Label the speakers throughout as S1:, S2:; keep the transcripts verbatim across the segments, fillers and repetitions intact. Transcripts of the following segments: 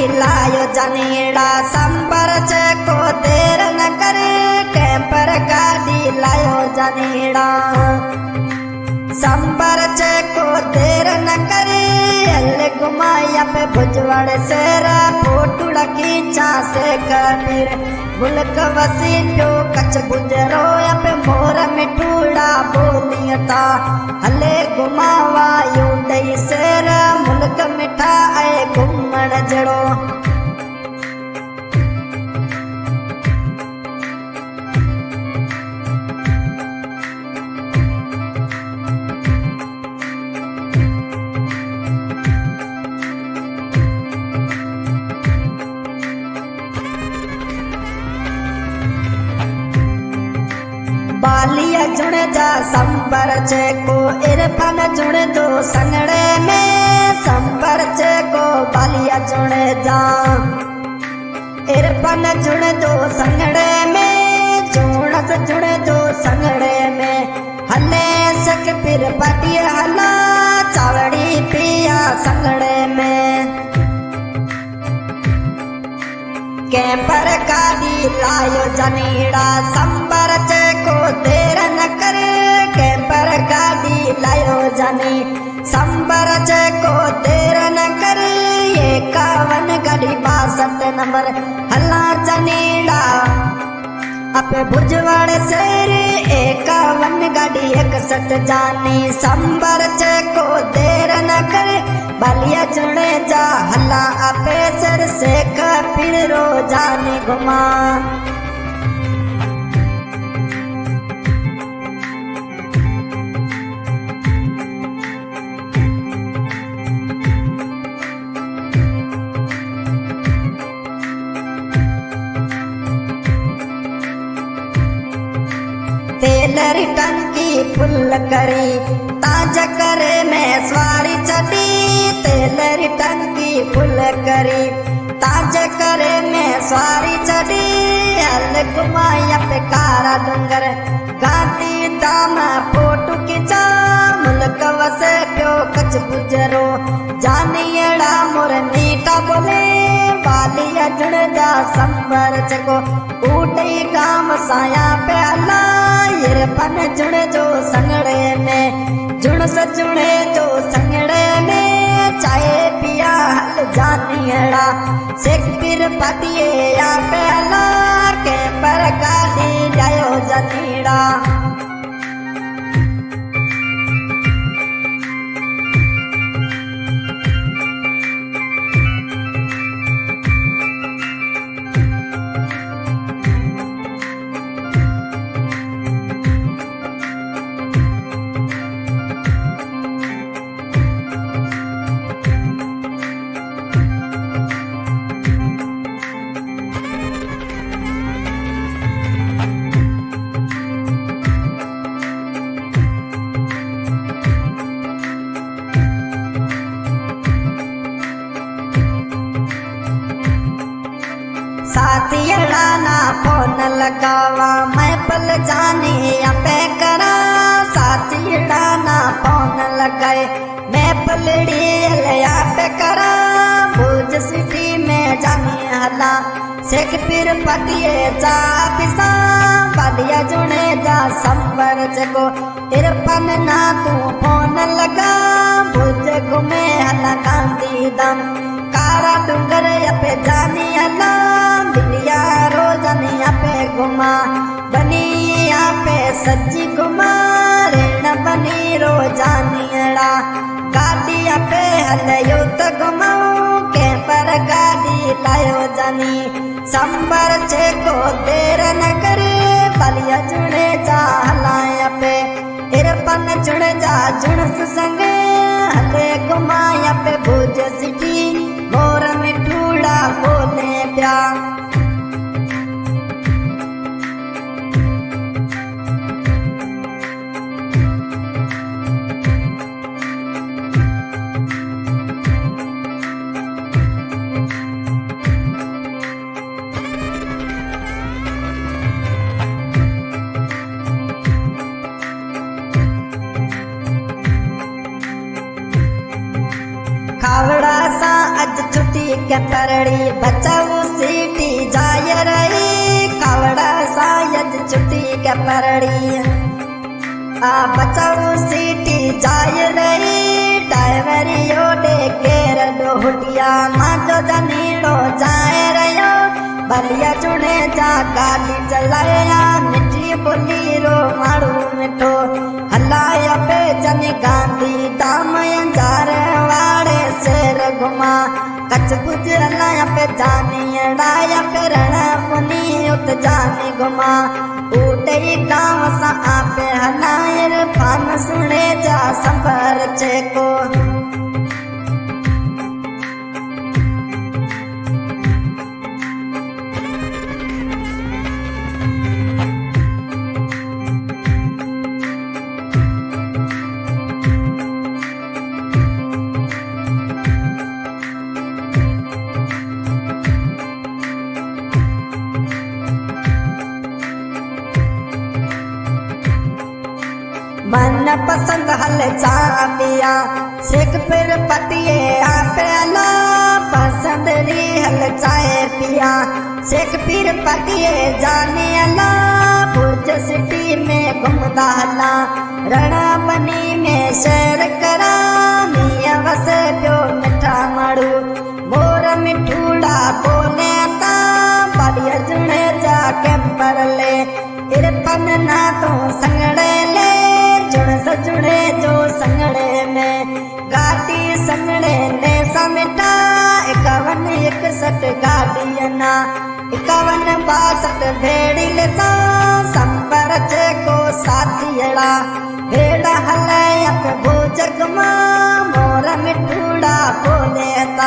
S1: लायो जनेड़ा संबर को देर न करे कैंपर गाड़ी लायो जनेड़ा संबर को देर न करे अल्ले घुमाया पे भुजवड़ सेर फोटुड़ा खींचा से कबीर मुल्क वसी प्यो कच गुजरो पे मोर मिठूड़ा बोलियता हले घुमावा यूं दई सेर मुल्क मिठा आए घुमण जड़ो बालिया जुड़ जा संबर को इरफान जुड़ दो संगड़े में संबर को बालिया जुड़ जा इरफान जुड़ दो संगड़े में जोड़स जुड़ दो संगड़े में हले सक फिर पटिया हला चावड़ी पिया संगड़े में कैंपर गाड़ी लायो जनेड़ा संबर को देर न करे कैंपर गाड़ी लायो जने संबर को देर न करे ये कावन गाड़ी बासठ नंबर हला जनेड़ा अपे भुजवाड़ शेर एकावन गाड़ी इकसठ जानी संबर को देर न करे बालिया जुड़े जा हला अपे सर से फिर रो जाने घुमा तेलर टंकी फुल करी ताज करे में स्वारी चढ़ी तेलर टंकी फुल करी ताज करे में स्वारी चढ़ी हल घुमाया पे कारा डूंगर गाती दाम फोटो खिंचा मुल्क वसे प्यो कच गुजरो जानियड़ा मोर मीठा बोले बालिया जुड़ जा संबर को ऊटे काम साया पे हला इरफान जुड़ जो संगड़े में जुड़ से जुड़े जो संगड़े में चाय पिया हल जानियड़ा शेखपीर पटिए या पहला के पर गाड़ी जायो जनीड़ा साथियड़ा ना फोन लगावा मैं पल जाने पे करा साथियड़ा ना फोन लगाए मैं पलड़ी लिया पे करा भुज सिटी में जाने हला शेखपीर पटिए जा पिसा बालिया जुड़े जा संबर को इरफान ना तू फोन लगा भुज घूमे हला गांधी दम कारा डूंगर पे जानी हला बिलिया रोजनिया पे घुमा बनिया पे सच्ची घुमा रेण बनी रोजानियड़ा गाड़िया पे हलयो तो घुमाऊं के पर गाड़ी लायो जानी संबर को देर न करे बलिया जुड़े जा हलाया पे इरफान जुड़ जा जुड़स संगे हले घुमाया पे भुज सिटी मोर मिठूड़ा बोले प्या खावड़ा सा आज छुट्टी के परड़ी बचाऊ सीटी जाय रही कावड़ा शायद छुट्टी के परड़ी आ बचाऊ सीटी जाय रही ड्राइवरियो डे केर डोहटिया माँ जो जनीड़ो जाए रहो बलिया चुने जा गाड़ी चलाया मिठी बोली रो मारू मिठो हलाया पे जन गांधी दाम जार वाड़े शेर घुमा कच बुझ हलाया पे जानी अड़ाया पे रण मुनी उत जानी घुमा उठे गाँव सा आपे हलायर फान सुने जा सफर चेको मन पसंद हल चा पिया शेखपुर पतिए आपे अला पसंद री हल चाय पिया शेखपुर पतिए जाने अला भुज सिटी में घूमदा हला रणा बनी में शेर करा मिया वस प्यो मिठा मारू मोर मिठूड़ा बोले ता बलिया जुड़े जा कैंपर ले इरपन ना तो संगड़े ले जुड़ सजुड़े जो संगड़े में गाड़ी संगड़े ने समिटा इक्यावन इकसठ गाड़ियना इक्यावन बासठ भेड़ी लेता संपर को साथियड़ा भेड़ा हलयक भोजक माँ मोर मिठूड़ा बोलेता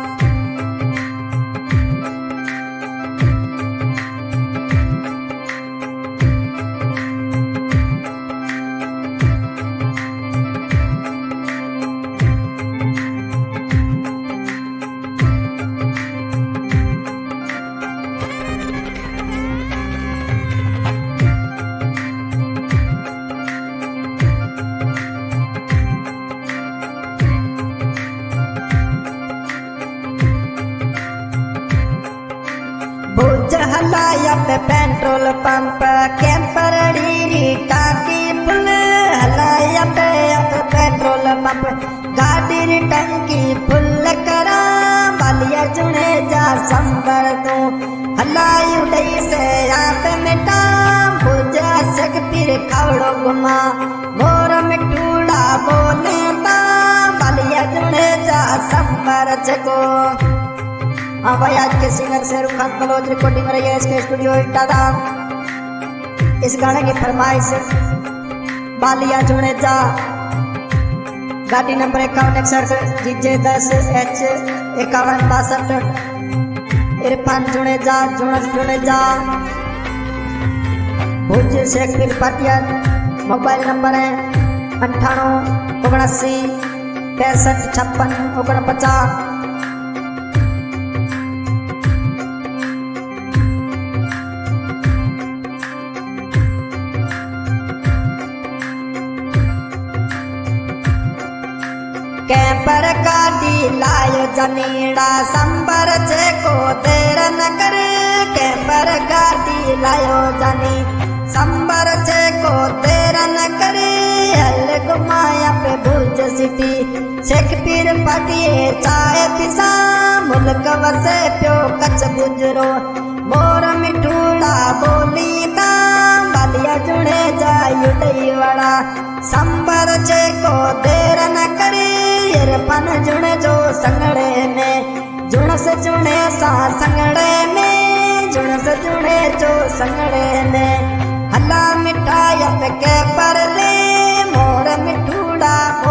S1: भुज हलाया पे पेट्रोल पंप कैंपर डी टाकी फुल हलाया पे पेट्रोल पंप गाड़ी री टंकी फुल करा बलिया जुड़े जा संबर तू हलाई उड़ई से आप मिटा भुज सक फिर खावड़ो घुमा मोर मिठूड़ा बोले ता बलिया जुड़े जा संबर चको। हाँ भाई, आज के सिंगर शेरू खान बलोच रिकॉर्डिंग हो रही है इसके स्टूडियो इटादा। इस गाने की फरमाइश बालिया जुड़े जा गाड़ी नंबर इक्यावन इकसठ जीजे दस एच इक्यावन बासठ इरफान जुड़े जा जुड़स जुड़े जा भुज शेखपुर पाटिया। मोबाइल नंबर है अंठानवे उनासी पैंसठ छप्पन ओगन पचास। कैंपर गाड़ी लायो जनीड़ा संबर छे को देर न करे कैंपर गाड़ी लायो जनी संबर छे को देर न करे हल घुमाया पे भुज सिटी शेखपुर पाटिए चाय पिसा मुल्क वसे प्यो कच गुजरो मोर मिठूड़ा बोली ता बलिया जुड़े जायु दई वड़ा संबर छे को देर न करे इरफान जुड़े जो संगड़े में जुड़ से जुड़े सा संगड़े में जुड़ से जुड़े जो संगड़े में हला मिठाई पे के पर ले मोर मिठूड़ा